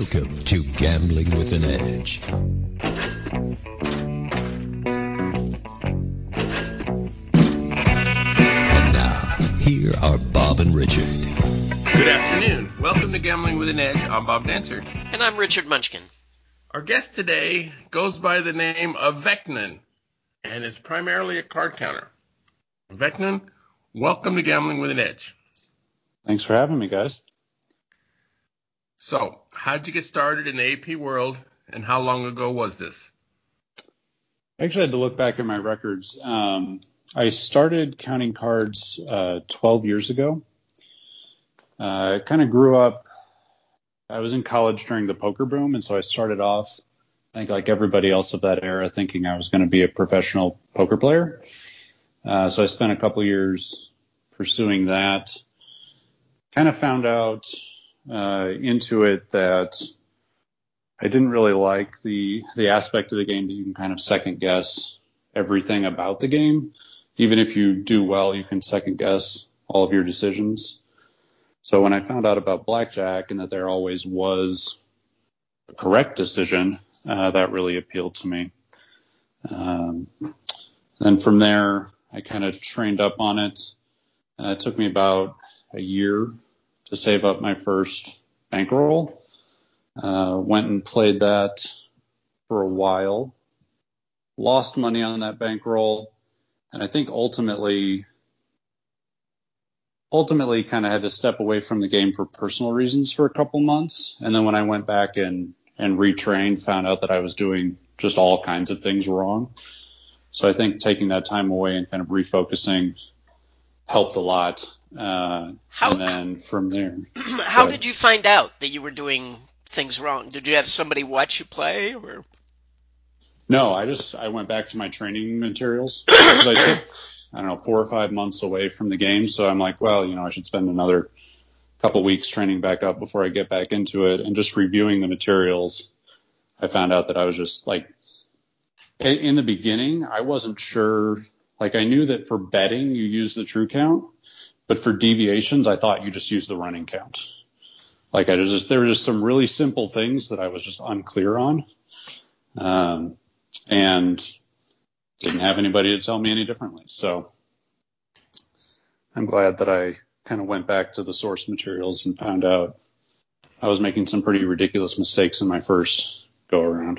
Welcome to Gambling with an Edge. And now, here are Bob and Richard. Good afternoon. Welcome to Gambling with an Edge. I'm Bob Dancer. And I'm Richard Munchkin. Our guest today goes by the name of Vecnan, and is primarily a card counter. Vecnan, welcome to Gambling with an Edge. Thanks for having me, guys. So, how'd you get started in the AP world, and how long ago was this? I actually had to look back at my records. I started counting cards 12 years ago. I kind of grew up. I was in college during the poker boom, and so I started off, I think like everybody else of that era, thinking I was going to be a professional poker player. So I spent a couple years pursuing that. Kind of found out into it that I didn't really like the aspect of the game that you can kind of second guess everything about the game. Even if you do well, you can second guess all of your decisions. So when I found out about blackjack and that there always was a correct decision, that really appealed to me. Then from there, I kind of trained up on it. It took me about a year to save up my first bankroll. Went and played that for a while. Lost money on that bankroll. And I think ultimately kind of had to step away from the game for personal reasons for a couple months. And then when I went back and retrained, found out that I was doing just all kinds of things wrong. So I think taking that time away and kind of refocusing helped a lot. And then from there. How did you find out that you were doing things wrong? Did you have somebody watch you play, or? No, I went back to my training materials because I took, 4 or 5 months away from the game. So I'm like, well, I should spend another couple weeks training back up before I get back into it. And just reviewing the materials, I found out that I was just like, in the beginning, I wasn't sure. Like I knew that for betting, you use the true count. But for deviations, I thought you just use the running count. Like there were just some really simple things that I was just unclear on. And didn't have anybody to tell me any differently. So I'm glad that I kind of went back to the source materials and found out I was making some pretty ridiculous mistakes in my first go around.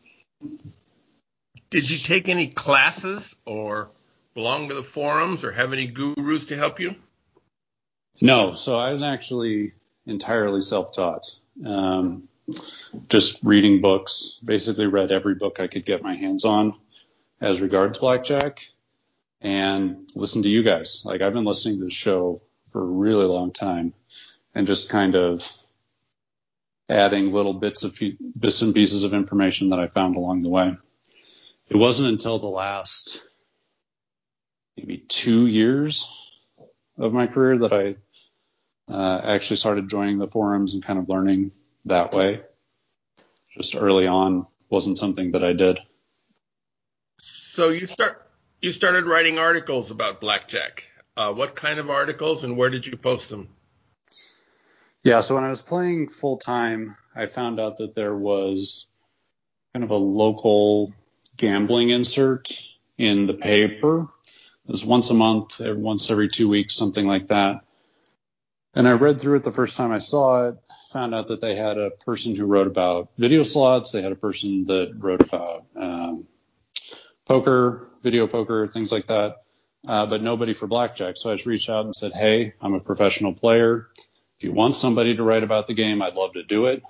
Did you take any classes or belong to the forums or have any gurus to help you? No, so I was actually entirely self-taught. Just reading books, basically read every book I could get my hands on as regards blackjack, and listened to you guys. Like I've been listening to the show for a really long time and just kind of adding little bits and pieces of information that I found along the way. It wasn't until the last maybe 2 years of my career that I actually started joining the forums and kind of learning that way. Just early on wasn't something that I did. So you started writing articles about blackjack. What kind of articles and where did you post them? Yeah, so when I was playing full time, I found out that there was kind of a local gambling insert in the paper. It was once a month, once every 2 weeks, something like that. And I read through it the first time I saw it, found out that they had a person who wrote about video slots. They had a person that wrote about poker, video poker, things like that, but nobody for blackjack. So I just reached out and said, hey, I'm a professional player. If you want somebody to write about the game, I'd love to do it.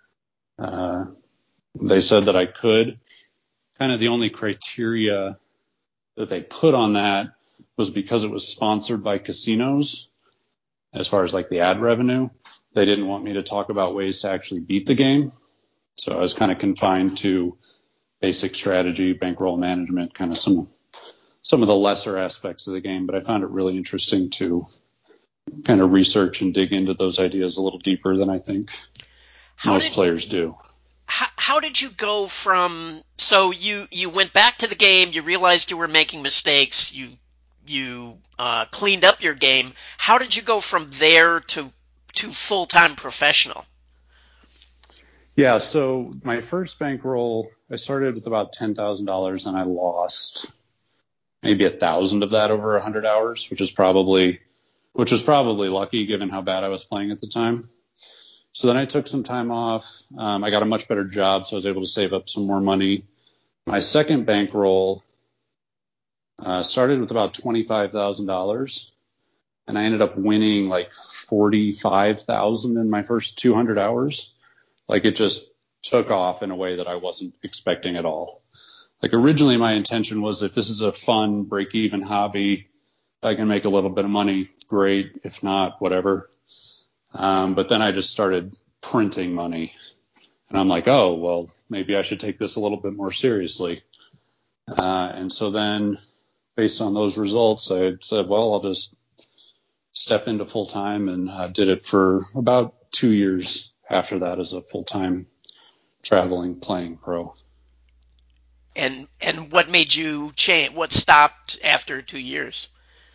They said that I could. Kind of the only criteria that they put on that was because it was sponsored by casinos. As far as like the ad revenue, they didn't want me to talk about ways to actually beat the game. So I was kind of confined to basic strategy, bankroll management, kind of some of the lesser aspects of the game. But I found it really interesting to kind of research and dig into those ideas a little deeper than I think most players do. How did you go from, so you went back to the game, you realized you were making mistakes, you cleaned up your game. How did you go from there to full-time professional? Yeah, so my first bankroll, I started with about $10,000 and I lost maybe 1,000 of that over 100 hours, which was probably lucky given how bad I was playing at the time. So then I took some time off. I got a much better job, so I was able to save up some more money. My second bankroll started with about $25,000, and I ended up winning like 45,000 in my first 200 hours. Like it just took off in a way that I wasn't expecting at all. Like originally my intention was if this is a fun break-even hobby, I can make a little bit of money, great. If not, whatever. But then I just started printing money. And I'm like, oh, well, maybe I should take this a little bit more seriously. And so then based on those results, I said, well, I'll just step into full time and did it for about 2 years after that as a full-time traveling playing pro. And what made you change? What stopped after 2 years?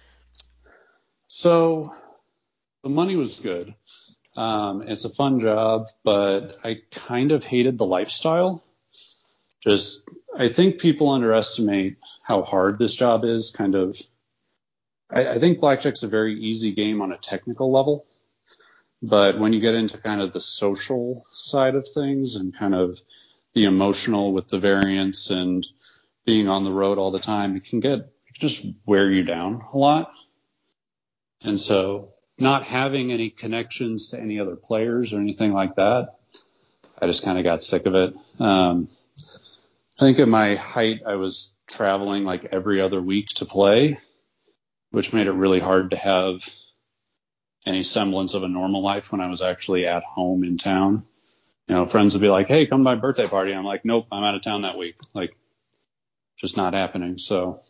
So the money was good. It's a fun job, but I kind of hated the lifestyle. I think people underestimate how hard this job is. I think blackjack's a very easy game on a technical level. But when you get into kind of the social side of things and kind of the emotional with the variance and being on the road all the time, it can just wear you down a lot. And so not having any connections to any other players or anything like that, I just kind of got sick of it. I think at my height, I was traveling like every other week to play, which made it really hard to have any semblance of a normal life when I was actually at home in town. You know, friends would be like, hey, come to my birthday party. I'm like, nope, I'm out of town that week. Like, just not happening. So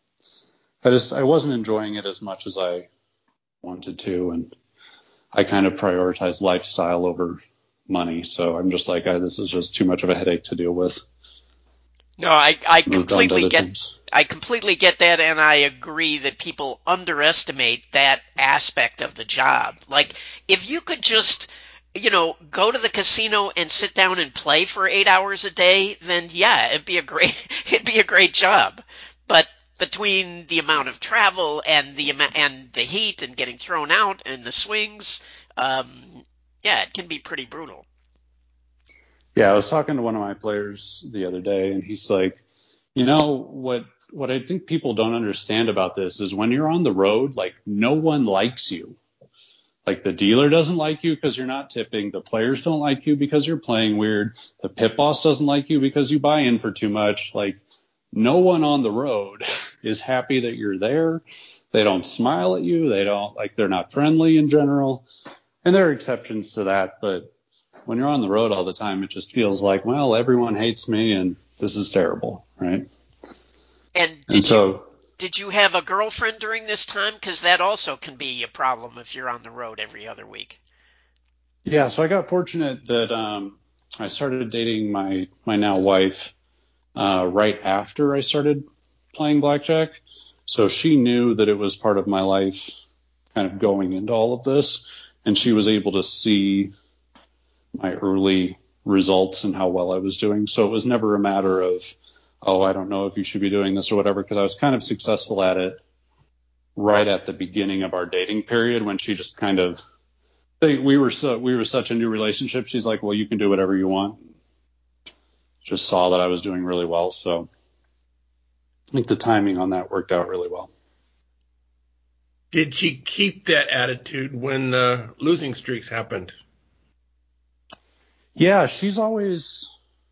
I wasn't enjoying it as much as I wanted to. And I kind of prioritized lifestyle over money. So I'm just like, this is just too much of a headache to deal with. No, I completely get that, and I agree that people underestimate that aspect of the job. Like, if you could just, go to the casino and sit down and play for 8 hours a day, then yeah, it'd be a great job. But between the amount of travel and the heat and getting thrown out and the swings, yeah, it can be pretty brutal. Yeah, I was talking to one of my players the other day, and he's like, what I think people don't understand about this is when you're on the road, like no one likes you. Like the dealer doesn't like you because you're not tipping. The players don't like you because you're playing weird. The pit boss doesn't like you because you buy in for too much. Like no one on the road is happy that you're there. They don't smile at you. They're not friendly in general. And there are exceptions to that, but when you're on the road all the time, it just feels like, well, everyone hates me and this is terrible, right? And did you have a girlfriend during this time? Because that also can be a problem if you're on the road every other week. Yeah, so I got fortunate that I started dating my now wife right after I started playing blackjack. So she knew that it was part of my life kind of going into all of this, and she was able to see my early results and how well I was doing. So it was never a matter of, oh, I don't know if you should be doing this or whatever, because I was kind of successful at it right at the beginning of our dating period when she just kind of, we were such a new relationship. She's like, well, you can do whatever you want. Just saw that I was doing really well. So I think the timing on that worked out really well. Did she keep that attitude when losing streaks happened? Yeah, she's always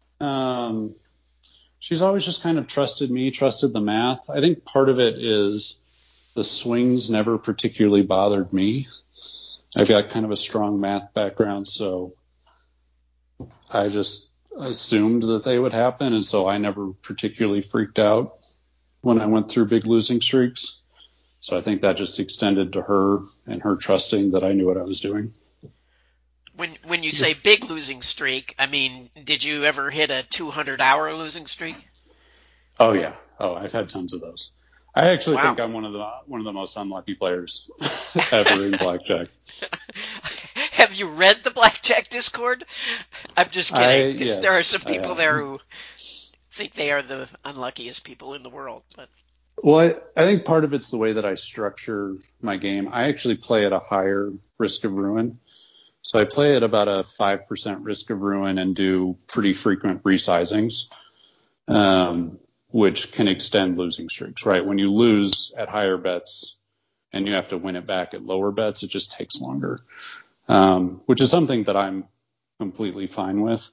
just kind of trusted me, trusted the math. I think part of it is the swings never particularly bothered me. I've got kind of a strong math background, so I just assumed that they would happen, and so I never particularly freaked out when I went through big losing streaks. So I think that just extended to her and her trusting that I knew what I was doing. When you say big losing streak, I mean, did you ever hit a 200-hour losing streak? Oh yeah. Oh, I've had tons of those. I actually Wow. think I'm one of the most unlucky players ever in blackjack. Have you read the Blackjack Discord? I'm just kidding, because there are some Yes, people there who think they are the unluckiest people in the world. But Well, I think part of it's the way that I structure my game. I actually play at a higher risk of ruin. So I play at about a 5% risk of ruin and do pretty frequent resizings, which can extend losing streaks, right? When you lose at higher bets and you have to win it back at lower bets, it just takes longer, which is something that I'm completely fine with.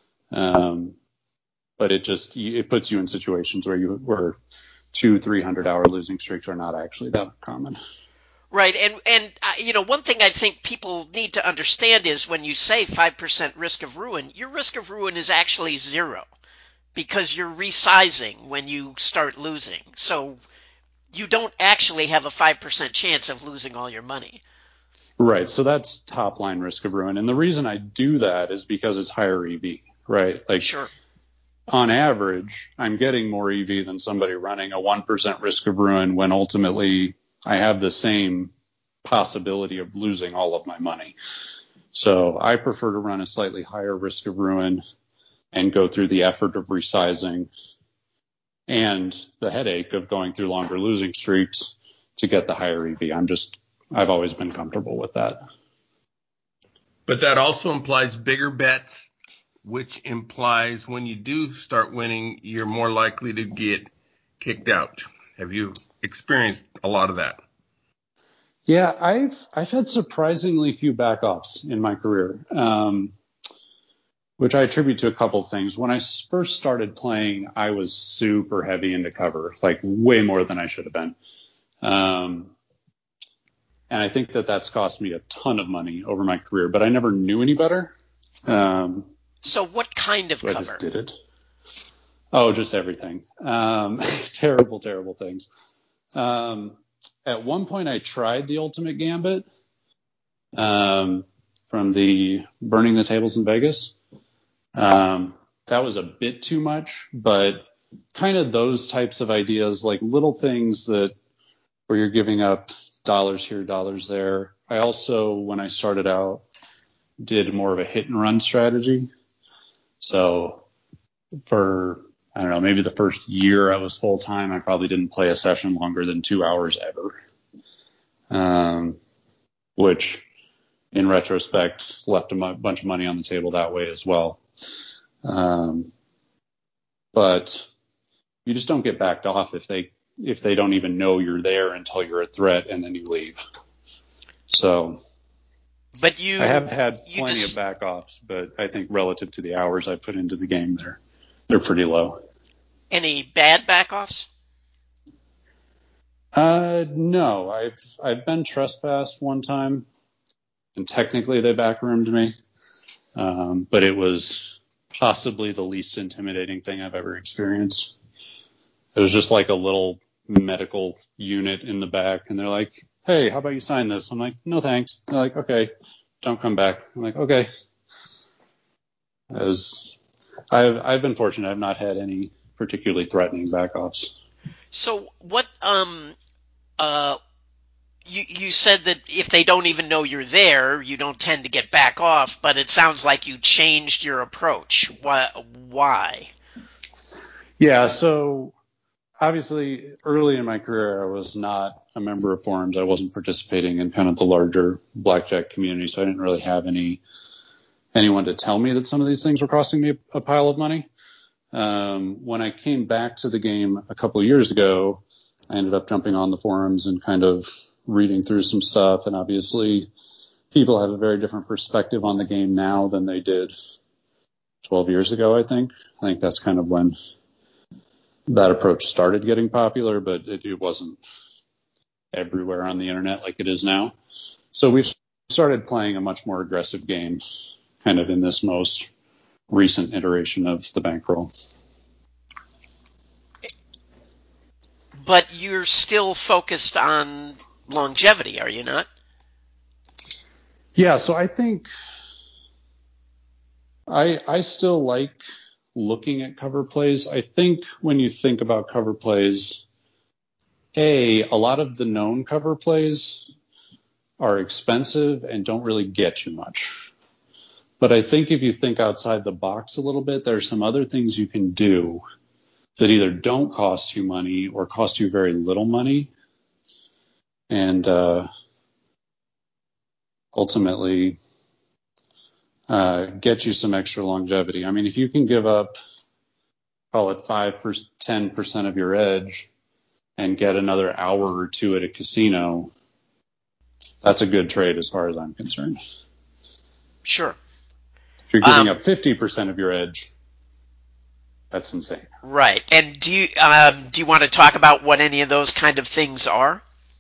But it puts you in situations where 200-300 hour losing streaks are not actually that common. right, and one thing I think people need to understand is when you say 5% risk of ruin, your risk of ruin is actually 0 because you're resizing when you start losing. So you don't actually have a 5% chance of losing all your money. Right. So that's top line risk of ruin. And the reason I do that is because it's higher EV, right? Like, sure. On average, I'm getting more EV than somebody running a 1% risk of ruin when ultimately I have the same possibility of losing all of my money. So I prefer to run a slightly higher risk of ruin and go through the effort of resizing and the headache of going through longer losing streaks to get the higher EV. I've always been comfortable with that. But that also implies bigger bets, which implies when you do start winning, you're more likely to get kicked out. Have you experienced a lot of that? Yeah, I've had surprisingly few backoffs in my career, which I attribute to a couple of things. When I first started playing, I was super heavy into cover, like way more than I should have been. And I think that that's cost me a ton of money over my career, but I never knew any better. So what kind of cover? I just did it. Oh, just everything. Terrible, terrible things. At one point, I tried the Ultimate Gambit from the Burning the Tables in Vegas. That was a bit too much, but kind of those types of ideas, like little things where you're giving up dollars here, dollars there. I also, when I started out, did more of a hit and run strategy. So for, I don't know, maybe the first year I was full time, I probably didn't play a session longer than 2 hours ever. Which in retrospect left a bunch of money on the table that way as well. But you just don't get backed off if they don't even know you're there until you're a threat and then you leave. So but I have had plenty of backoffs, but I think relative to the hours I put into the game, they're pretty low. Any bad backoffs? No, I've been trespassed one time, and technically they backroomed me, but it was possibly the least intimidating thing I've ever experienced. It was just like a little medical unit in the back, and they're like, "Hey, how about you sign this?" I'm like, "No, thanks." They're like, "Okay, don't come back." I'm like, "Okay." I've been fortunate. I've not had any particularly threatening backoffs. So what? You said that if they don't even know you're there, you don't tend to get back off. But it sounds like you changed your approach. Why? Yeah. So obviously, early in my career, I was not a member of forums. I wasn't participating in kind of the larger blackjack community, so I didn't really have anyone to tell me that some of these things were costing me a pile of money. When I came back to the game a couple of years ago, I ended up jumping on the forums and kind of reading through some stuff. And obviously, people have a very different perspective on the game now than they did 12 years ago, I think. I think that's kind of when that approach started getting popular, but it wasn't everywhere on the internet like it is now. So we've started playing a much more aggressive game kind of in this most recent iteration of the bankroll. But you're still focused on longevity, are you not? Yeah, so I think I still like looking at cover plays. I think when you think about cover plays, a lot of the known cover plays are expensive and don't really get you much. But I think if you think outside the box a little bit, there's some other things you can do that either don't cost you money or cost you very little money, and ultimately get you some extra longevity. I mean, if you can give up, call it 10% of your edge and get another hour or two at a casino, that's a good trade as far as I'm concerned. Sure. If you're giving up 50% of your edge, that's insane. Right. And do you want to talk about what any of those kind of things are?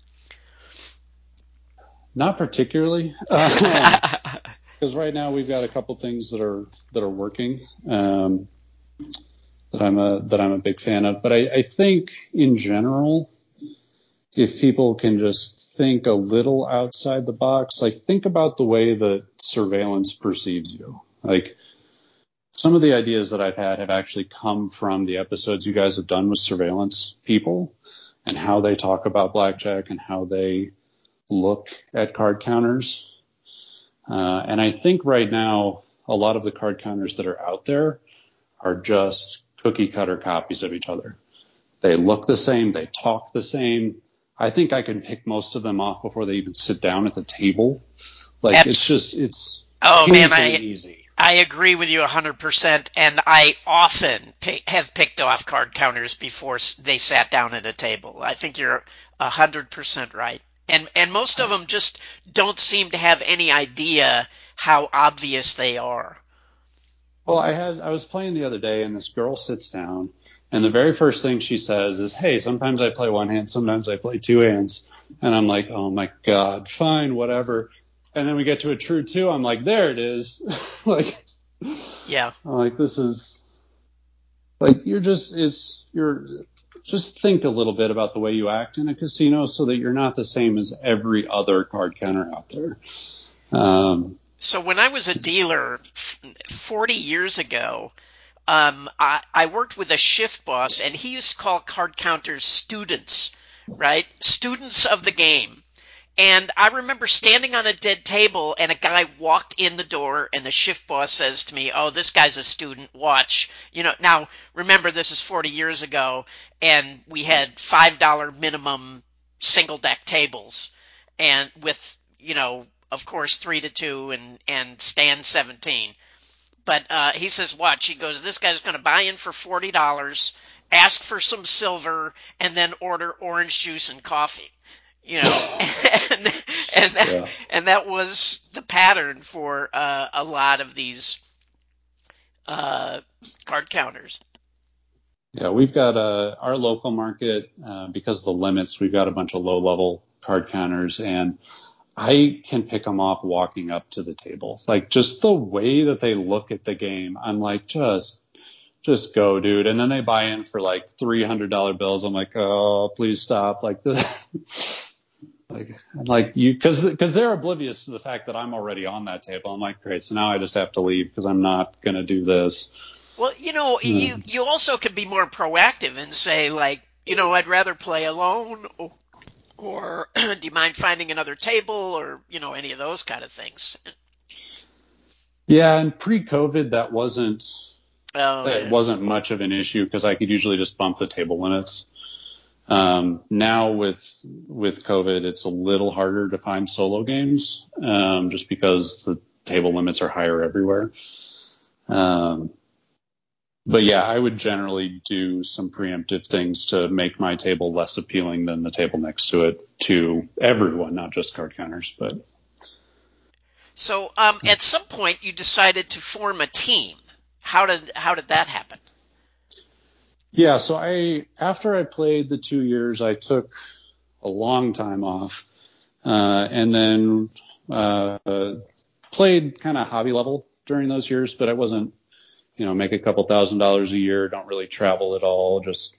Not particularly, because right now we've got a couple things that are working that I'm a big fan of. But I think in general, if people can just think a little outside the box, like think about the way that surveillance perceives you. Like some of the ideas that I've had have actually come from the episodes you guys have done with surveillance people and how they talk about blackjack and how they look at card counters. And I think right now, a lot of the card counters that are out there are just cookie cutter copies of each other. They look the same. They talk the same. I think I can pick most of them off before they even sit down at the table. Like it's easy. I agree with you 100%, and I often have picked off card counters before they sat down at a table. I think you're 100% right. And most of them just don't seem to have any idea how obvious they are. Well, I was playing the other day, and this girl sits down, and the very first thing she says is, "Hey, sometimes I play one hand, sometimes I play two hands." And I'm like, "Oh my God, fine, whatever." And then we get to a true two. I'm like, "There it is." Yeah. I'm like, this is like you're just think a little bit about the way you act in a casino so that you're not the same as every other card counter out there. So when I was a dealer 40 years ago, I worked with a shift boss, and he used to call card counters students, right? Students of the game. And I remember standing on a dead table, and a guy walked in the door, and the shift boss says to me, "Oh, this guy's a student, watch." Now, remember, this is 40 years ago, and we had $5 minimum single deck tables, and with, of course, 3-2 and stand 17. But he says, watch. He goes, this guy's going to buy in for $40, ask for some silver, and then order orange juice and coffee. And that was the pattern for a lot of these card counters. Yeah, we've got our local market, because of the limits, we've got a bunch of low-level card counters, and I can pick them off walking up to the table. Like, just the way that they look at the game, I'm like, just go, dude. And then they buy in for like $300 bills. I'm like, oh, please stop. Like, because they're oblivious to the fact that I'm already on that table. I'm like, great, so now I just have to leave because I'm not going to do this. Well, you also can be more proactive and say, like, I'd rather play alone, or do you mind finding another table, or, any of those kind of things. Yeah, and pre-COVID, that wasn't much of an issue because I could usually just bump the table limits. Now with COVID, it's a little harder to find solo games, just because the table limits are higher everywhere. But yeah, I would generally do some preemptive things to make my table less appealing than the table next to it to everyone, not just card counters. But so, at some point, you decided to form a team. How did that happen? Yeah, so after I played the 2 years, I took a long time off, and then played kind of hobby level during those years, but I wasn't, make a couple $1,000s a year, don't really travel at all, just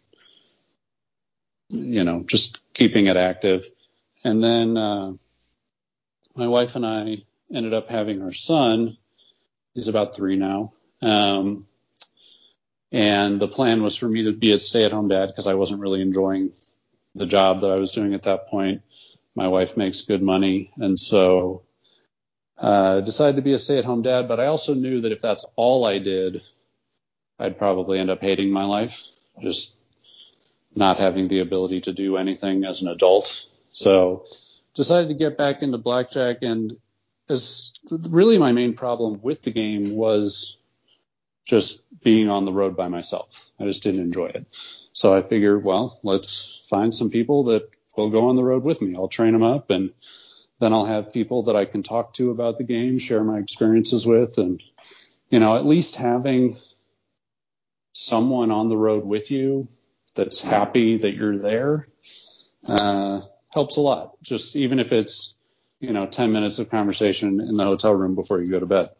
keeping it active. And then my wife and I ended up having our son. He's about 3 now. And the plan was for me to be a stay-at-home dad because I wasn't really enjoying the job that I was doing at that point. My wife makes good money, and so decided to be a stay-at-home dad. But I also knew that if that's all I did, I'd probably end up hating my life, just not having the ability to do anything as an adult. So decided to get back into blackjack, and as really my main problem with the game was just being on the road by myself. I just didn't enjoy it. So I figured, well, let's find some people that will go on the road with me. I'll train them up, and then I'll have people that I can talk to about the game, share my experiences with, and, at least having someone on the road with you that's happy that you're there helps a lot. Just even if it's, 10 minutes of conversation in the hotel room before you go to bed.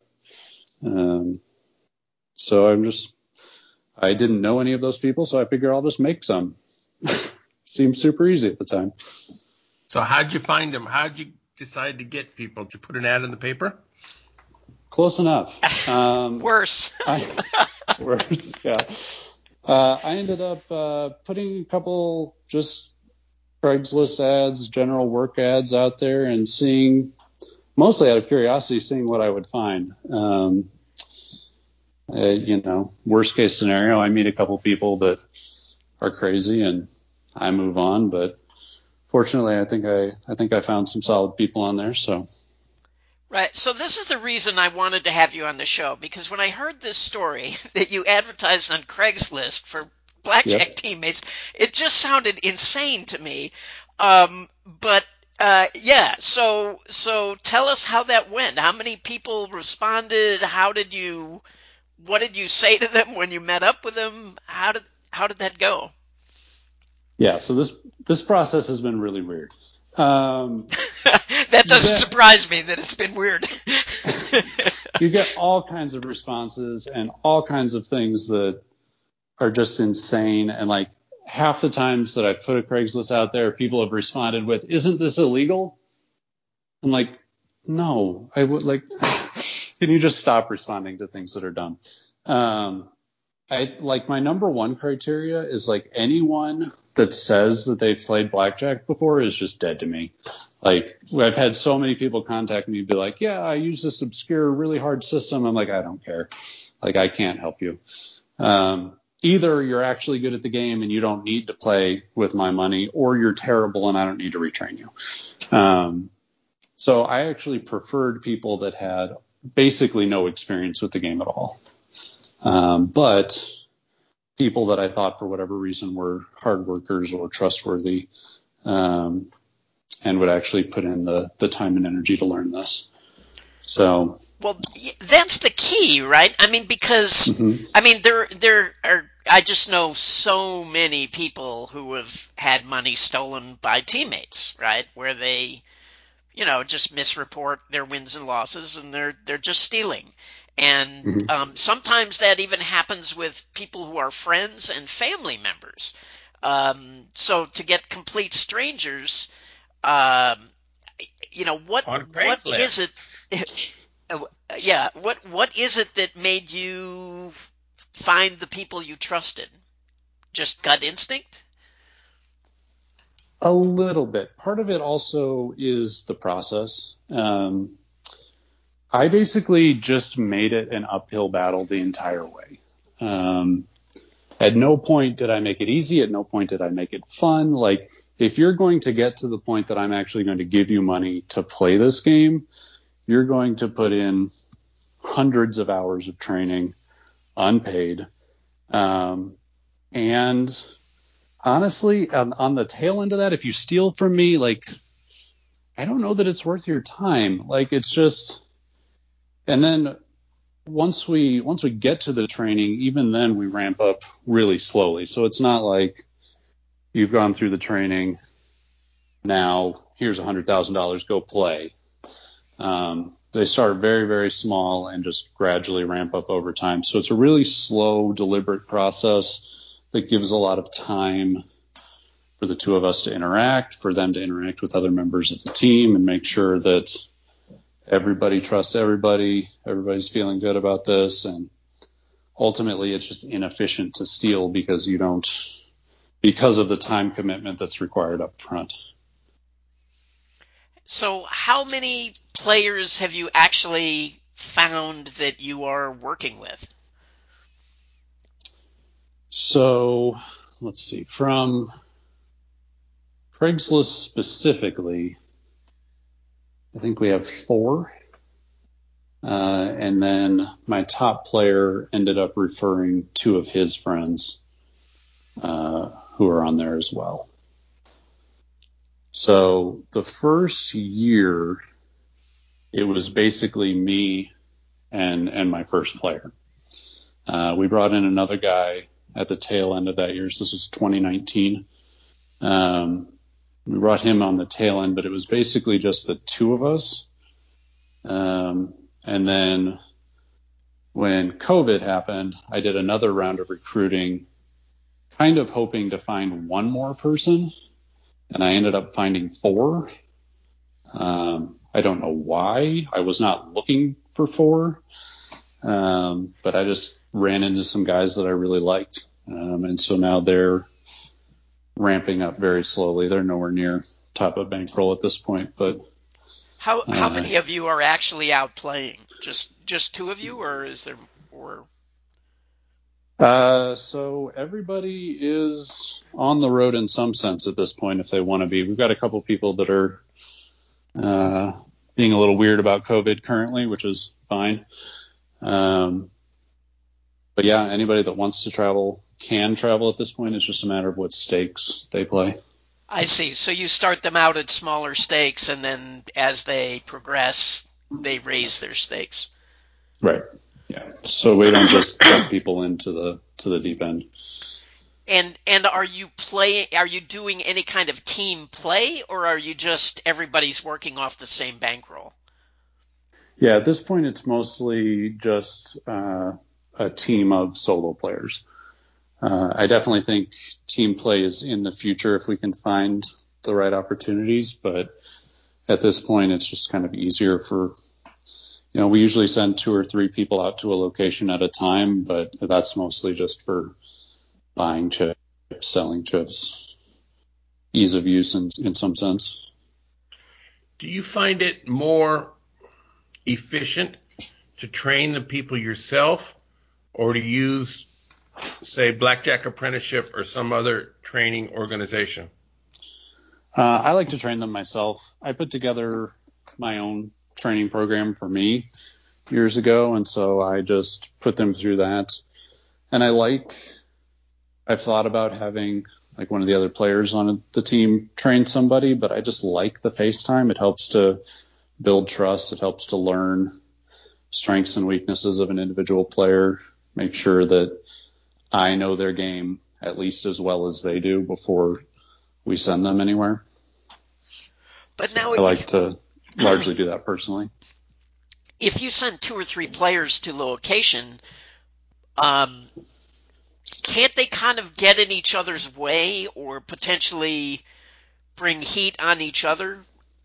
So I didn't know any of those people, so I figured I'll just make some. Seemed super easy at the time. So how'd you find them? How'd you decide to get people? Did you put an ad in the paper? Close enough. Worse. Worse, yeah. I ended up putting a couple just Craigslist ads, general work ads out there, and seeing, mostly out of curiosity, seeing what I would find. Worst case scenario, I meet a couple people that are crazy and I move on. But fortunately, I think I found some solid people on there. So. Right. So this is the reason I wanted to have you on the show, because when I heard this story that you advertised on Craigslist for blackjack teammates, it just sounded insane to me. So tell us how that went. How many people responded? What did you say to them when you met up with them? How did that go? Yeah. So this process has been really weird. That doesn't surprise me that it's been weird. You get all kinds of responses and all kinds of things that are just insane. And like half the times that I've put a Craigslist out there, people have responded with, "Isn't this illegal?" I'm like, no, I would like, can you just stop responding to things that are dumb? My number one criteria is like anyone that says that they've played blackjack before is just dead to me. Like I've had so many people contact me and be like, yeah, I use this obscure, really hard system. I'm like, I don't care. Like I can't help you. Either you're actually good at the game and you don't need to play with my money, or you're terrible and I don't need to retrain you. So I actually preferred people that had basically no experience with the game at all. But people that I thought for whatever reason were hard workers or trustworthy, and would actually put in the time and energy to learn this. So. Well, that's the key, right? I mean, because, there are, I just know so many people who have had money stolen by teammates, right? Where they, just misreport their wins and losses, and they're just stealing. And sometimes that even happens with people who are friends and family members. So to get complete strangers, what is it? What is it that made you find the people you trusted? Just gut instinct? A little bit. Part of it also is the process. I basically just made it an uphill battle the entire way. At no point did I make it easy. At no point did I make it fun. Like, if you're going to get to the point that I'm actually going to give you money to play this game, you're going to put in hundreds of hours of training, unpaid. And honestly, on the tail end of that, if you steal from me, like, I don't know that it's worth your time. Like, it's just, and then once we get to the training, even then we ramp up really slowly. So it's not like you've gone through the training, now here's $100,000, go play. They start very, very small and just gradually ramp up over time. So it's a really slow, deliberate process that gives a lot of time for the two of us to interact, for them to interact with other members of the team and make sure that everybody trusts everybody, everybody's feeling good about this. And ultimately it's just inefficient to steal because of the time commitment that's required up front. So how many players have you actually found that you are working with? So let's see. From Craigslist specifically, I think we have 4. And then my top player ended up referring 2 of his friends who are on there as well. So the first year, it was basically me and my first player. We brought in another guy at the tail end of that year. So this was 2019. We brought him on the tail end, but it was basically just the 2 of us. And then when COVID happened, I did another round of recruiting, kind of hoping to find one more person, and I ended up finding 4. I don't know why. I was not looking for 4, but I just ran into some guys that I really liked, and so now they're ramping up very slowly. They're nowhere near top of bankroll at this point, but how many of you are actually out playing? Just 2 of you, or is there more? So everybody is on the road in some sense at this point if they want to be. We've got a couple people that are being a little weird about COVID currently, which is fine. But yeah, anybody that wants to travel can travel at this point. It's just a matter of what stakes they play. I see. So you start them out at smaller stakes, and then as they progress, they raise their stakes. Right. Yeah. So we don't just put people into the deep end. And are you doing any kind of team play, or are you just everybody's working off the same bankroll? Yeah, at this point it's mostly just a team of solo players. I definitely think team play is in the future if we can find the right opportunities, but at this point it's just kind of easier for, we usually send 2 or 3 people out to a location at a time, but that's mostly just for buying chips, selling chips, ease of use in some sense. Do you find it more efficient to train the people yourself or to use, say, Blackjack Apprenticeship or some other training organization? I like to train them myself. I put together my own training program for me years ago, and so I just put them through that. And I've thought about having like one of the other players on the team train somebody, but I just like the FaceTime. It helps to build trust. It helps to learn strengths and weaknesses of an individual player, make sure that I know their game at least as well as they do before we send them anywhere. But now I like to largely do that personally. If you send 2 or 3 players to location, can't they kind of get in each other's way or potentially bring heat on each other?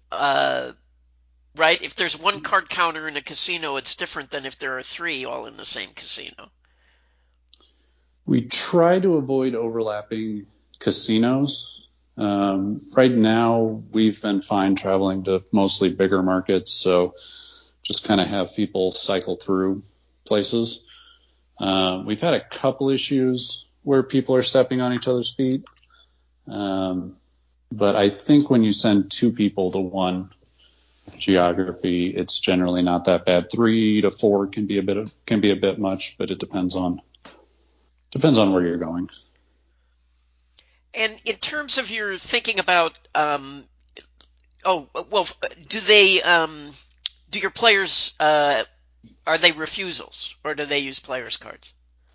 Right? If there's 1 card counter in a casino, it's different than if there are 3 all in the same casino. We try to avoid overlapping casinos. Right now, we've been fine traveling to mostly bigger markets, so just kind of have people cycle through places. We've had a couple issues where people are stepping on each other's feet. But I think when you send 2 people to one geography, it's generally not that bad. 3 to 4 can be a bit much, but it depends on where you're going. And in terms of your thinking about, do your players, are they refusals or do they use players' cards?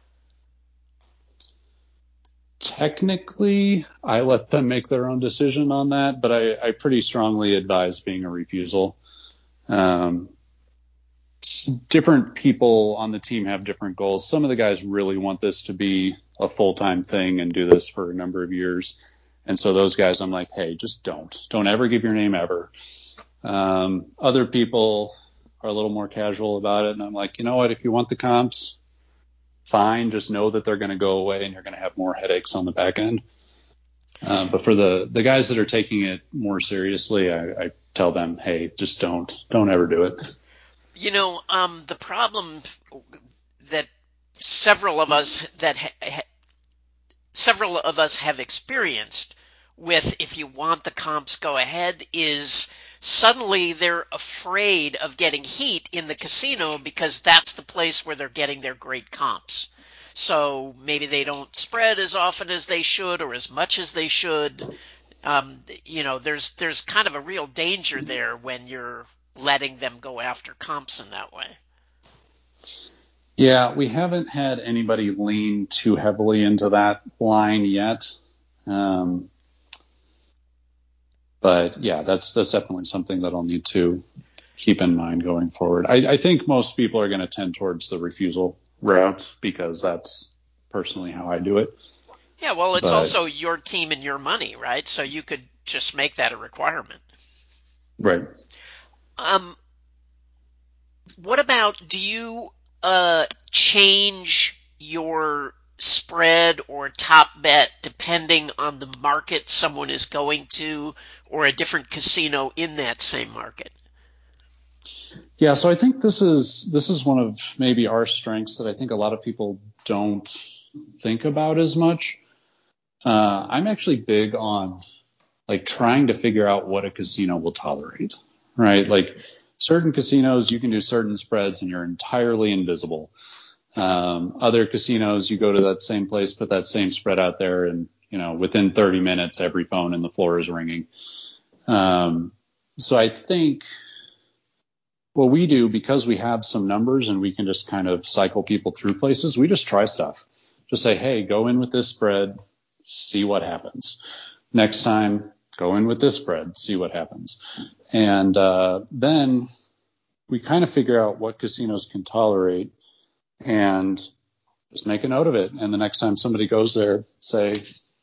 Technically, I let them make their own decision on that, but I pretty strongly advise being a refusal. Different people on the team have different goals. Some of the guys really want this to be a full-time thing and do this for a number of years. And so those guys, I'm like, hey, just don't ever give your name ever. Other people are a little more casual about it. And I'm like, you know what? If you want the comps, fine. Just know that they're going to go away and you're going to have more headaches on the back end. But for the guys that are taking it more seriously, I tell them, hey, just don't ever do it. The problem that several of us have experienced with, if you want the comps, go ahead, is suddenly they're afraid of getting heat in the casino because that's the place where they're getting their great comps. So maybe they don't spread as often as they should or as much as they should. There's kind of a real danger there when you're letting them go after comps in that way. Yeah, we haven't had anybody lean too heavily into that line yet. But yeah, that's definitely something that I'll need to keep in mind going forward. I think most people are going to tend towards the refusal route because that's personally how I do it. Yeah, well, it's also your team and your money, right? So you could just make that a requirement. Right. What about, do you change your spread or top bet depending on the market someone is going to or a different casino in that same market? Yeah, so I think this is one of maybe our strengths that I think a lot of people don't think about as much. I'm actually big on like trying to figure out what a casino will tolerate, right? Like certain casinos, you can do certain spreads and you're entirely invisible. Other casinos, you go to that same place, put that same spread out there, and within 30 minutes, every phone in the floor is ringing. So I think what we do, because we have some numbers and we can just kind of cycle people through places, we just try stuff. Just say, hey, go in with this spread, see what happens. Next time, go in with this spread, see what happens. And then we kind of figure out what casinos can tolerate and just make a note of it. And the next time somebody goes there, say,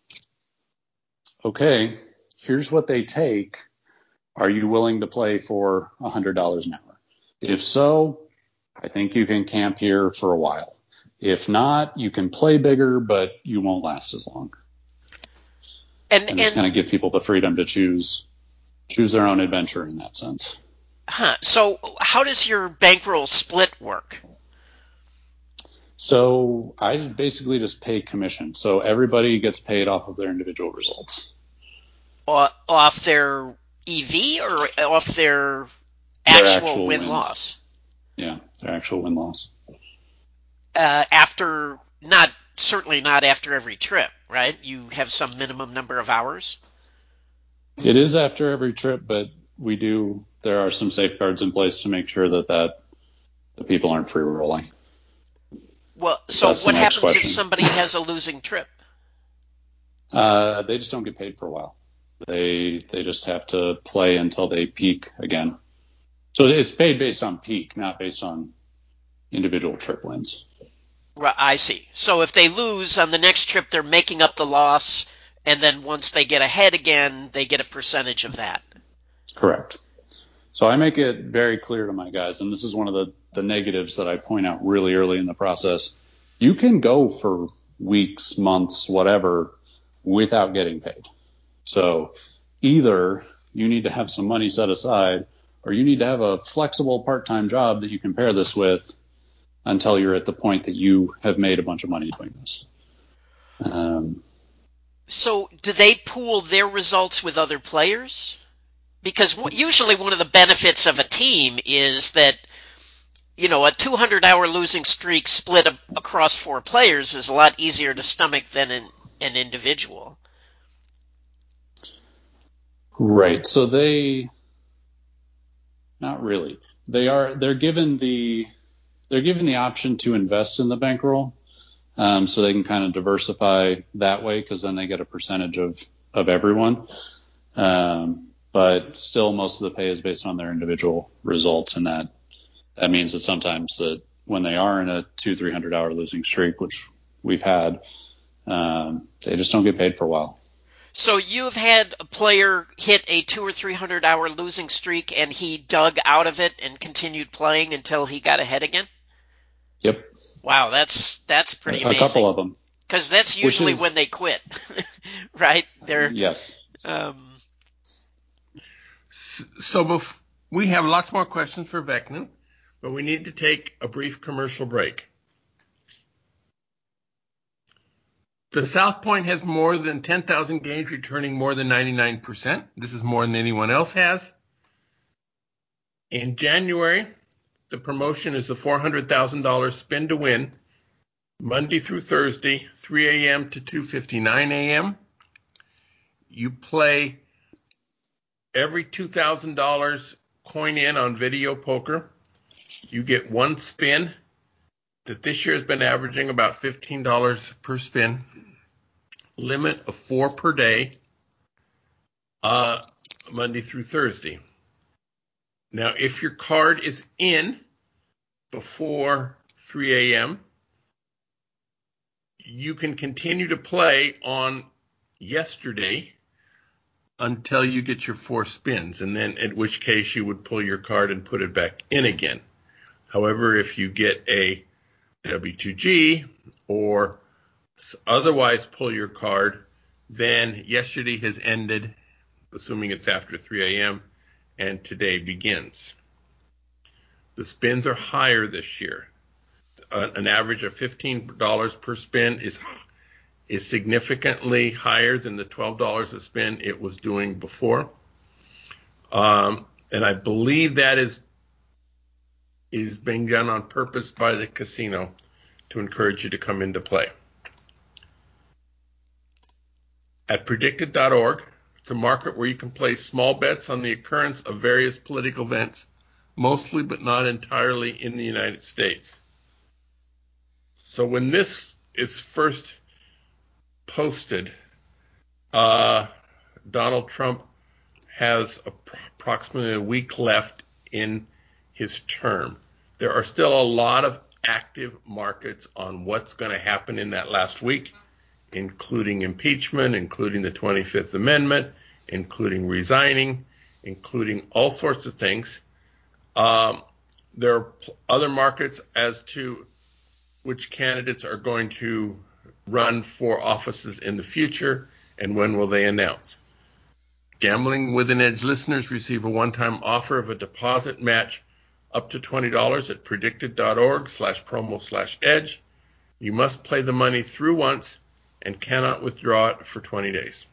okay, here's what they take. Are you willing to play for $100 an hour? If so, I think you can camp here for a while. If not, you can play bigger, but you won't last as long. And just kind of give people the freedom to choose their own adventure in that sense. So how does your bankroll split work? So I basically just pay commission. So everybody gets paid off of their individual results. Off their EV or off their actual win-loss? Yeah, their actual win-loss. Certainly not after every trip, right? You have some minimum number of hours? It is after every trip, but there are some safeguards in place to make sure that the people aren't free rolling. Well, so what happens if somebody has a losing trip? They just don't get paid for a while. They just have to play until they peak again. So it's paid based on peak, not based on individual trip wins. Right, I see. So if they lose on the next trip, they're making up the loss, and then once they get ahead again, they get a percentage of that. Correct. So I make it very clear to my guys, and this is one of the negatives that I point out really early in the process. You can go for weeks, months, whatever, without getting paid. So either you need to have some money set aside, or you need to have a flexible part-time job that you can pair this with until you're at the point that you have made a bunch of money doing this. So do they pool their results with other players? Because usually one of the benefits of a team is that, a 200-hour losing streak split across 4 players is a lot easier to stomach than an individual. Right. So not really. They're given the option to invest in the bankroll, so they can kind of diversify that way, because then they get a percentage of everyone. But still, most of the pay is based on their individual results, and that means that sometimes that when they are in a 200-300 hour losing streak, which we've had, they just don't get paid for a while. So you've had a player hit a 200 or 300 hour losing streak, and he dug out of it and continued playing until he got ahead again? Yep. Wow, that's pretty amazing. A couple of them. Because that's usually when they quit, right? Yes. So we have lots more questions for Vecna, but we need to take a brief commercial break. The South Point has more than 10,000 games, returning more than 99%. This is more than anyone else has. In January, the promotion is a $400,000 spin to win, Monday through Thursday, 3 a.m. to 2:59 a.m. You play every $2,000 coin in on video poker. You get one spin that this year has been averaging about $15 per spin. Limit of 4 per day, Monday through Thursday. Now, if your card is in before 3 a.m., you can continue to play on yesterday until you get your 4 spins, and then in which case you would pull your card and put it back in again. However, if you get a W2G or otherwise pull your card, then yesterday has ended, assuming it's after 3 a.m., and today begins. The spins are higher this year. An average of $15 per spin is significantly higher than the $12 a spin it was doing before. And I believe that is being done on purpose by the casino to encourage you to come into play. At predicted.org, it's a market where you can place small bets on the occurrence of various political events, mostly but not entirely in the United States. So when this is first posted, Donald Trump has approximately a week left in his term. There are still a lot of active markets on what's going to happen in that last week, including impeachment, including the 25th Amendment, including resigning, including all sorts of things. There are other markets as to which candidates are going to run for offices in the future and when will they announce. Gambling with an Edge listeners receive a one-time offer of a deposit match up to $20 at predicted.org/promo/edge. You must play the money through once and cannot withdraw it for 20 days.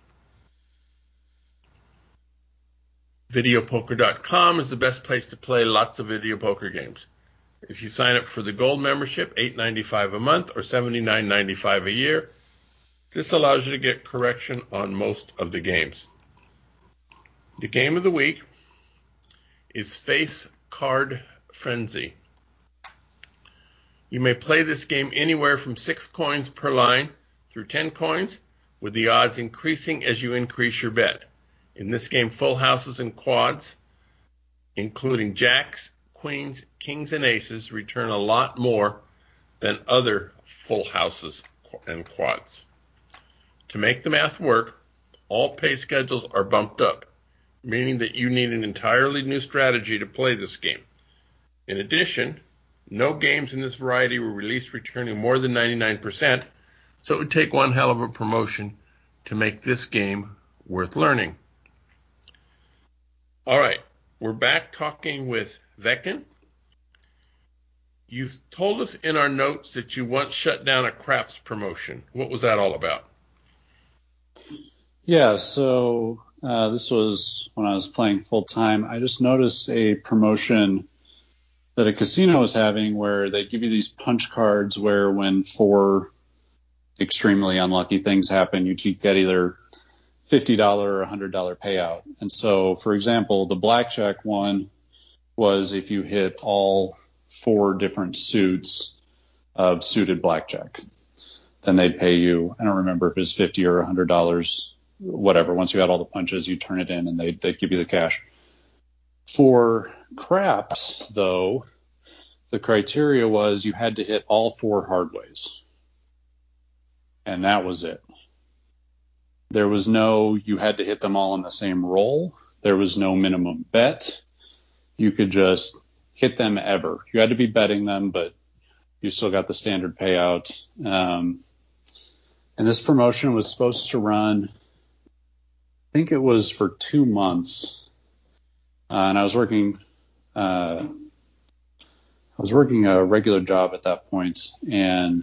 Videopoker.com is the best place to play lots of video poker games. If you sign up for the gold membership, $8.95 a month or $79.95 a year, this allows you to get correction on most of the games. The game of the week is Face Card Frenzy. You may play this game anywhere from 6 coins per line through 10 coins, with the odds increasing as you increase your bet. In this game, full houses and quads, including jacks, queens, kings, and aces, return a lot more than other full houses and quads. To make the math work, all pay schedules are bumped up, meaning that you need an entirely new strategy to play this game. In addition, no games in this variety were released returning more than 99%, so it would take one hell of a promotion to make this game worth learning. All right, we're back talking with Vecna. You told us in our notes that you once shut down a craps promotion. What was that all about? Yeah, so this was when I was playing full time. I just noticed a promotion that a casino was having where they give you these punch cards where when 4 extremely unlucky things happen, you get either $50 or $100 payout. And so, for example, the blackjack one was if you hit all 4 different suits of suited blackjack, then they'd pay you, I don't remember if it was $50 or $100, whatever. Once you had all the punches, you turn it in and they'd give you the cash. For craps, though, the criteria was you had to hit all 4 hard ways. And that was it. There was no, you had to hit them all in the same roll. There was no minimum bet. You could just hit them ever. You had to be betting them, but you still got the standard payout. And this promotion was supposed to run, I think it was for 2 months. and I was working a regular job at that point, and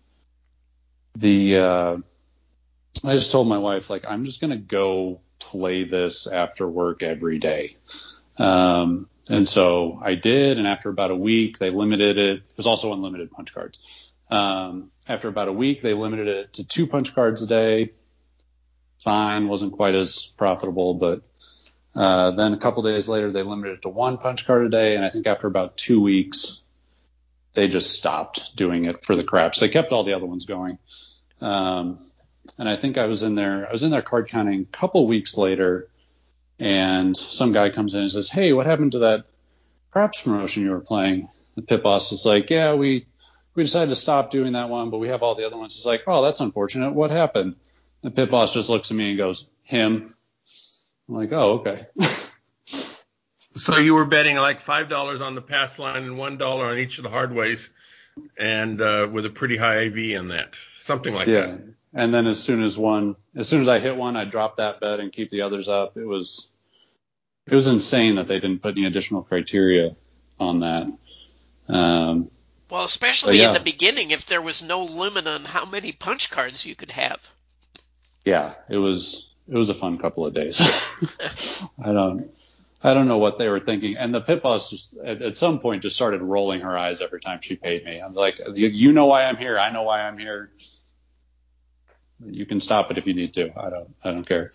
I just told my wife, like, I'm just going to go play this after work every day. And so I did, and after about a week, they limited it. It was also unlimited punch cards. After about a week, they limited it to 2 punch cards a day. Fine, wasn't quite as profitable, but then a couple days later, they limited it to 1 punch card a day, and I think after about 2 weeks, they just stopped doing it for the craps. They kept all the other ones going. And I think I was in there card counting a couple weeks later, and some guy comes in and says, "Hey, what happened to that craps promotion you were playing?" The pit boss is like, "Yeah, we decided to stop doing that one, but we have all the other ones." It's like, "Oh, that's unfortunate. What happened?" The pit boss just looks at me and goes, "Him." I'm like, "Oh, okay." So you were betting like $5 on the pass line and $1 on each of the hard ways, and with a pretty high AV in that, something like that. Yeah. And then as soon as I hit one, I drop that bet and keep the others up. It was insane that they didn't put any additional criteria on that. Well, especially in the beginning, if there was no limit on how many punch cards you could have. Yeah, it was a fun couple of days. I don't know what they were thinking. And the pit boss just, at some point, just started rolling her eyes every time she paid me. I'm like, you know why I'm here. I know why I'm here. You can stop it if you need to. I don't care.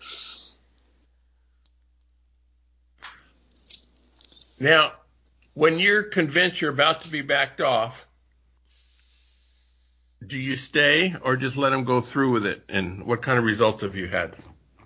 Now, when you're convinced you're about to be backed off, do you stay or just let them go through with it? And what kind of results have you had?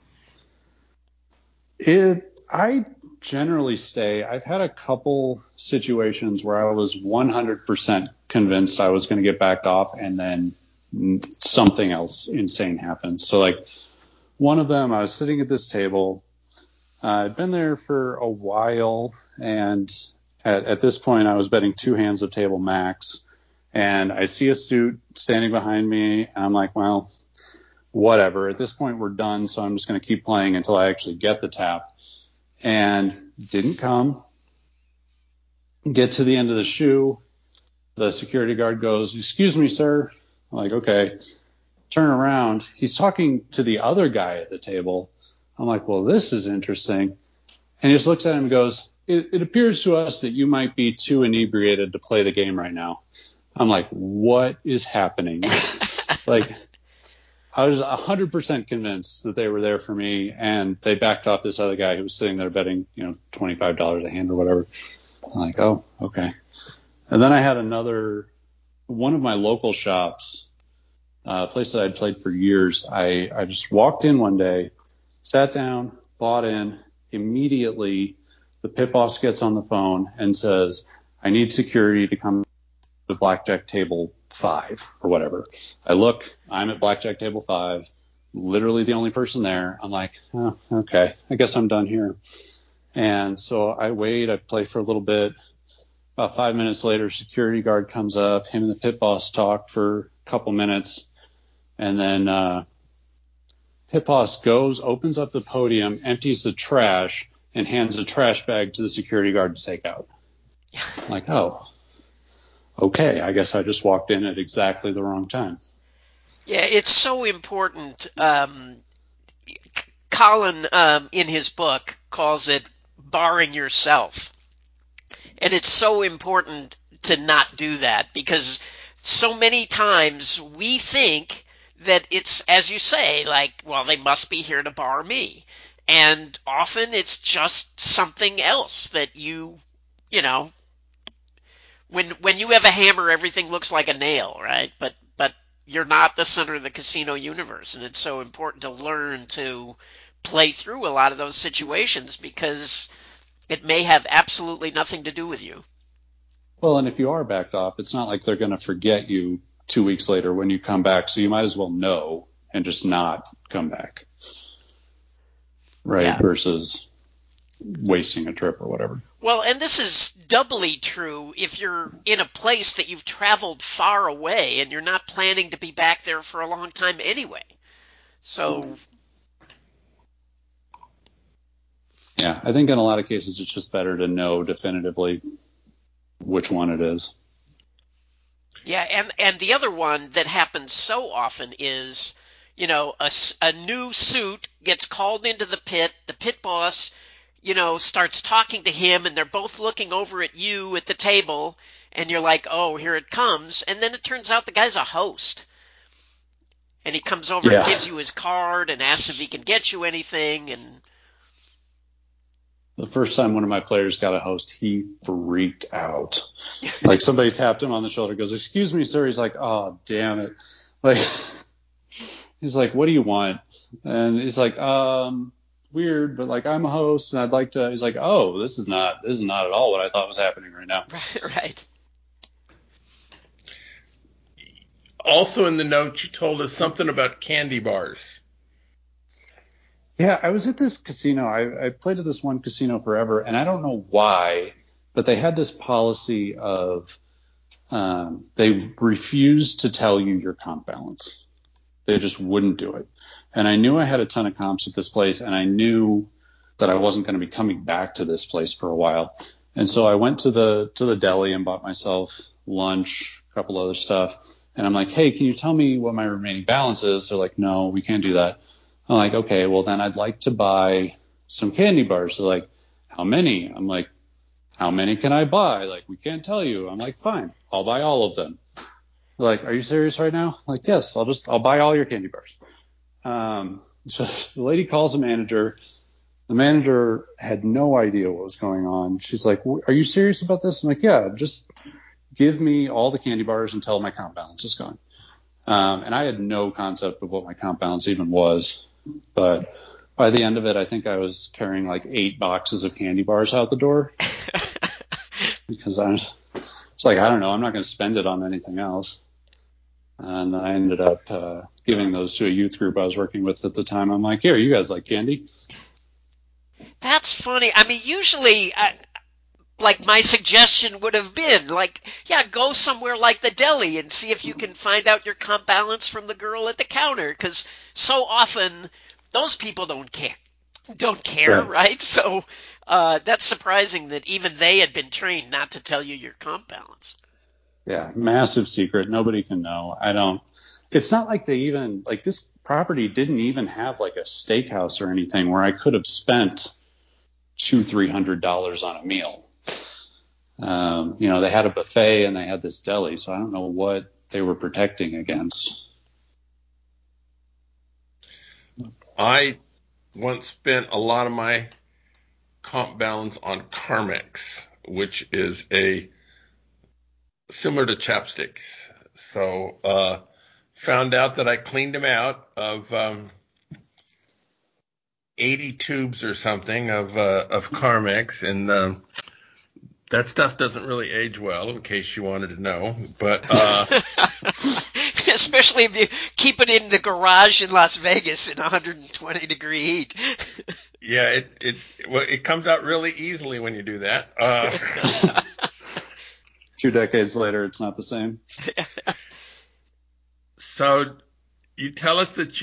I generally stay. I've had a couple situations where I was 100% convinced I was going to get backed off, and then something else insane happened. So, like, one of them, I was sitting at this table. I'd been there for a while, and at this point, I was betting 2 hands of table max, and I see a suit standing behind me, and I'm like, well, whatever. At this point, we're done, so I'm just going to keep playing until I actually get the tap. And didn't come. Get to the end of the shoe. The security guard goes, "Excuse me, sir." I'm like, okay. Turn around. He's talking to the other guy at the table. I'm like, well, this is interesting. And he just looks at him and goes, it appears to us that you might be too inebriated to play the game right now. I'm like, what is happening? Like, I was 100% convinced that they were there for me, and they backed off this other guy who was sitting there betting, $25 a hand or whatever. I'm like, oh, okay. And then I had one of my local shops, a place that I'd played for years. I just walked in one day, sat down, bought in. Immediately, the pit boss gets on the phone and says, "I need security to come to blackjack table 5 or whatever." I look, I'm at blackjack table 5, literally the only person there. I'm like, oh, okay, I guess I'm done here. And so I wait, I play for a little bit. About 5 minutes later, security guard comes up, him and the pit boss talk for a couple minutes. And then pit boss goes, opens up the podium, empties the trash, and hands a trash bag to the security guard to take out. I'm like, oh, okay, I guess I just walked in at exactly the wrong time. Yeah, it's so important. Colin, in his book, calls it barring yourself. And it's so important to not do that, because so many times we think that it's, as you say, like, well, they must be here to bar me. And often it's just something else that when you have a hammer, everything looks like a nail, right? But you're not the center of the casino universe, and it's so important to learn to play through a lot of those situations, because it may have absolutely nothing to do with you. Well, and if you are backed off, it's not like they're going to forget you 2 weeks later when you come back, so you might as well know and just not come back. Right? Yeah. Versus wasting a trip or whatever. Well, and this is doubly true if you're in a place that you've traveled far away and you're not planning to be back there for a long time anyway. So Yeah, I think in a lot of cases it's just better to know definitively which one it is. Yeah, and the other one that happens so often is, a new suit gets called into the pit boss, starts talking to him, and they're both looking over at you at the table, and you're like, oh, here it comes, and then it turns out the guy's a host. And he comes over and gives you his card and asks if he can get you anything, and... The first time one of my players got a host, he freaked out. Like somebody tapped him on the shoulder, goes, "Excuse me, sir." He's like, "Oh, damn it!" Like, he's like, "What do you want?" And he's like, "Weird, but like I'm a host and I'd like to." He's like, "Oh, this is not at all what I thought was happening right now." Right. Also in the note, you told us something about candy bars. Yeah, I was at this casino. I played at this one casino forever, and I don't know why, but they had this policy of they refused to tell you your comp balance. They just wouldn't do it. And I knew I had a ton of comps at this place, and I knew that I wasn't going to be coming back to this place for a while. And so I went to the deli and bought myself lunch, a couple other stuff. And I'm like, "Hey, can you tell me what my remaining balance is?" They're like, "No, we can't do that." I'm like, "Okay, well then I'd like to buy some candy bars." They're like, "How many?" I'm like, "How many can I buy?" Like, "We can't tell you." I'm like, "Fine, I'll buy all of them." They're like, "Are you serious right now?" I'm like, "Yes, I'll buy all your candy bars." So the lady calls the manager. The manager had no idea what was going on. She's like, "Are you serious about this?" I'm like, "Yeah, just give me all the candy bars until my comp balance is gone." And I had no concept of what my comp balance even was. But by the end of it, I think I was carrying like 8 boxes of candy bars out the door because it's like, I don't know, I'm not going to spend it on anything else. And I ended up giving those to a youth group I was working with at the time. I'm like, "Here, you guys like candy?" That's funny. I mean, usually, like my suggestion would have been, like, yeah, go somewhere like the deli and see if you can find out your comp balance from the girl at the counter, because so often those people don't care, right? So that's surprising that even they had been trained not to tell you your comp balance. Yeah, massive secret. Nobody can know. It's not like they even, like, this property didn't even have like a steakhouse or anything where I could have spent $200-300 on a meal. They had a buffet and they had this deli, so I don't know what they were protecting against. I once spent a lot of my comp balance on Carmex, which is similar to chapsticks. So found out that I cleaned them out of 80 tubes or something of Carmex, and that stuff doesn't really age well, in case you wanted to know. But especially if you keep it in the garage in Las Vegas in 120 degree heat. Yeah, it comes out really easily when you do that. 2 decades later, it's not the same. So you tell us that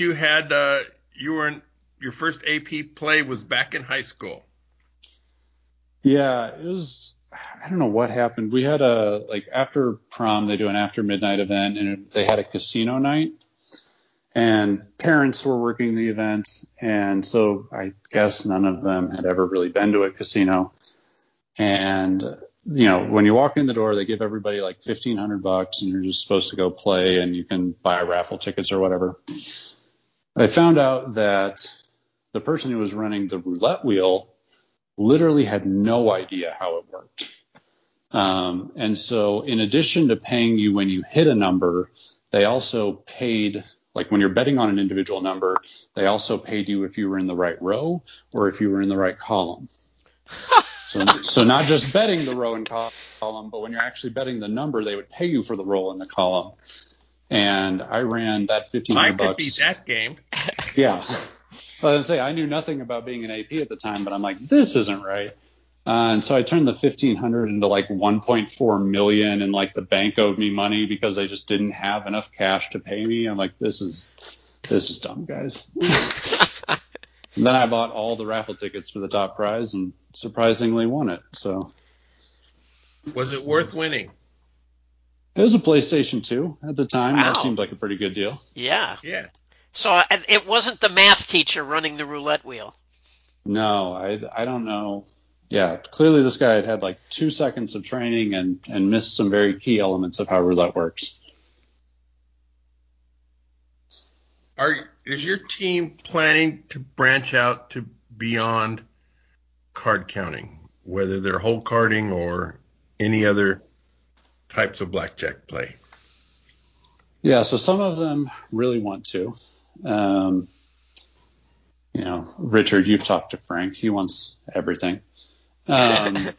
your first AP play was back in high school. Yeah, it was, I don't know what happened. We had after prom, they do an after midnight event, and they had a casino night, and parents were working the event. And so I guess none of them had ever really been to a casino. And, when you walk in the door, they give everybody like $1,500 and you're just supposed to go play, and you can buy raffle tickets or whatever. I found out that the person who was running the roulette wheel literally had no idea how it worked. And so in addition to paying you when you hit a number, they also paid, like when you're betting on an individual number, they also paid you if you were in the right row or if you were in the right column. So not just betting the row and column, but when you're actually betting the number, they would pay you for the row in the column. And I ran that $1,500. I could beat that game. Yeah. I was going to say, I knew nothing about being an AP at the time, but I'm like, this isn't right. And so I turned the $1,500 into like 1.4 million, and like the bank owed me money because they just didn't have enough cash to pay me. I'm like, this is dumb, guys. And then I bought all the raffle tickets for the top prize and surprisingly won it. So, was it worth winning? It was a PlayStation 2 at the time. Wow. That seemed like a pretty good deal. Yeah. Yeah. So it wasn't the math teacher running the roulette wheel. No, I don't know. Yeah, clearly this guy had like 2 seconds of training and missed some very key elements of how roulette works. Is your team planning to branch out to beyond card counting, whether they're hole carding or any other types of blackjack play? Yeah, so some of them really want to. Richard, you've talked to Frank. He wants everything. But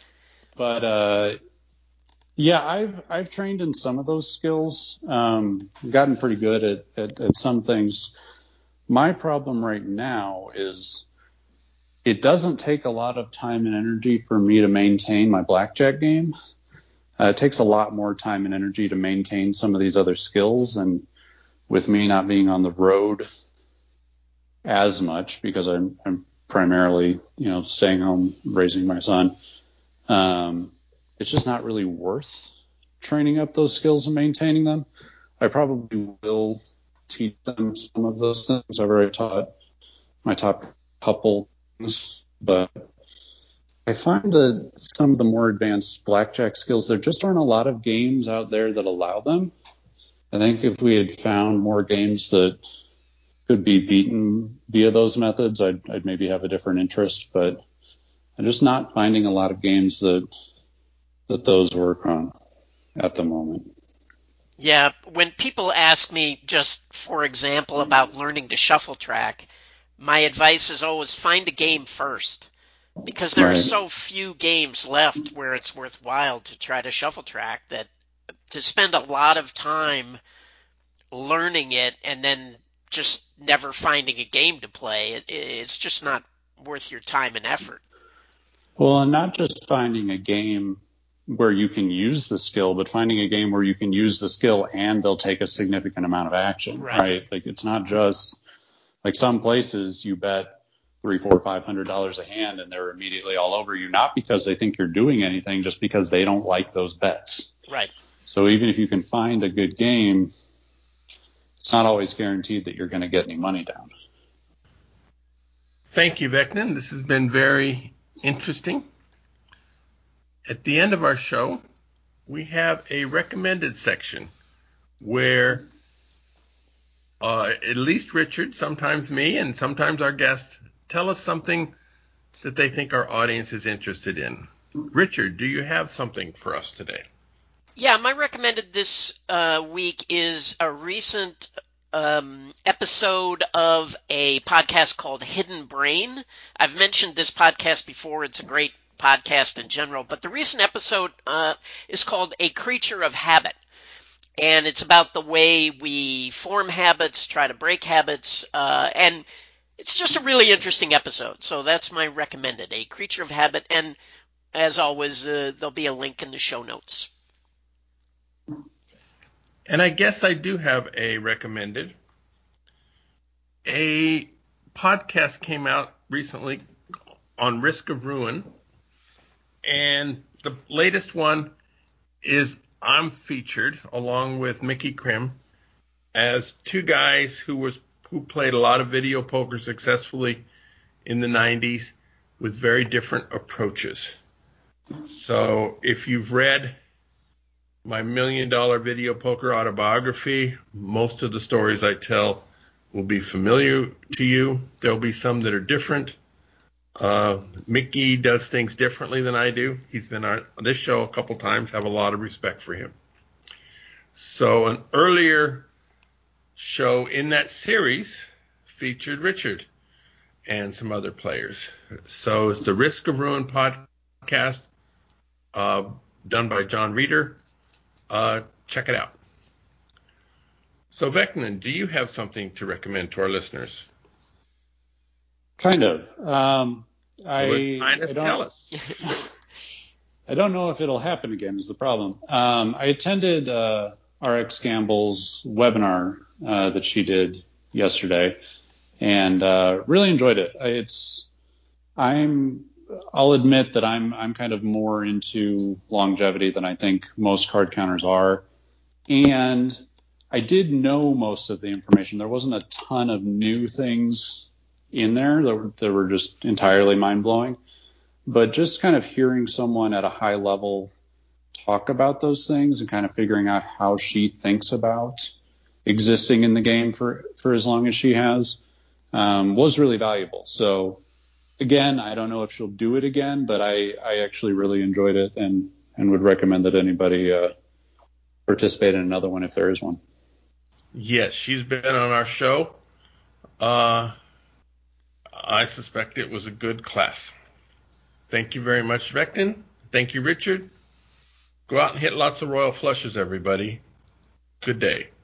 I've trained in some of those skills. Gotten pretty good at some things. My problem right now is it doesn't take a lot of time and energy for me to maintain my blackjack game. It takes a lot more time and energy to maintain some of these other skills. And with me not being on the road as much because I'm primarily, staying home, raising my son, it's just not really worth training up those skills and maintaining them. I probably will teach them some of those things. I've already taught my top couple things, but I find that some of the more advanced blackjack skills, there just aren't a lot of games out there that allow them. I think if we had found more games that could be beaten via those methods, I'd maybe have a different interest, but I'm just not finding a lot of games that those work on at the moment. Yeah, when people ask me, just for example, about learning to shuffle track, my advice is always find a game first, because there are so few games left where it's worthwhile to try to shuffle track that to spend a lot of time learning it and then just never finding a game to play, it's just not worth your time and effort. Well, and not just finding a game where you can use the skill, but finding a game where you can use the skill and they'll take a significant amount of action, right? Like it's not just like some places you bet $300, $400, $500 a hand and they're immediately all over you, not because they think you're doing anything, just because they don't like those bets. Right. So even if you can find a good game, it's not always guaranteed that you're going to get any money down. Thank you, Vecnan. This has been very interesting. At the end of our show, we have a recommended section where at least Richard, sometimes me, and sometimes our guests tell us something that they think our audience is interested in. Richard, do you have something for us today? Yeah, my recommended this week is a recent episode of a podcast called Hidden Brain. I've mentioned this podcast before. It's a great podcast in general, but the recent episode is called A Creature of Habit. And it's about the way we form habits, try to break habits, and it's just a really interesting episode. So that's my recommended, A Creature of Habit. And as always, there'll be a link in the show notes. And I guess I do have a recommended. A podcast came out recently on Risk of Ruin. And the latest one is I'm featured along with Mickey Krim as two guys who played a lot of video poker successfully in the 90s with very different approaches. So if you've read my $1 Million Video Poker autobiography, most of the stories I tell will be familiar to you. There'll be some that are different. Mickey does things differently than I do. He's been on this show a couple times, have a lot of respect for him. So an earlier show in that series featured Richard and some other players. So it's the Risk of Ruin podcast done by John Reeder. Check it out. So Vecnan, do you have something to recommend to our listeners? Kind of. Tell us. I don't know if it'll happen again is the problem. I attended RX Gamble's webinar that she did yesterday, and really enjoyed it. I'll admit that I'm kind of more into longevity than I think most card counters are, and I did know most of the information. There wasn't a ton of new things in there that were just entirely mind-blowing, but just kind of hearing someone at a high level talk about those things and kind of figuring out how she thinks about existing in the game for as long as she has was really valuable. So again, I don't know if she'll do it again, but I actually really enjoyed it and would recommend that anybody participate in another one if there is one. Yes, she's been on our show. I suspect it was a good class. Thank you very much, Vectin. Thank you, Richard. Go out and hit lots of royal flushes, everybody. Good day.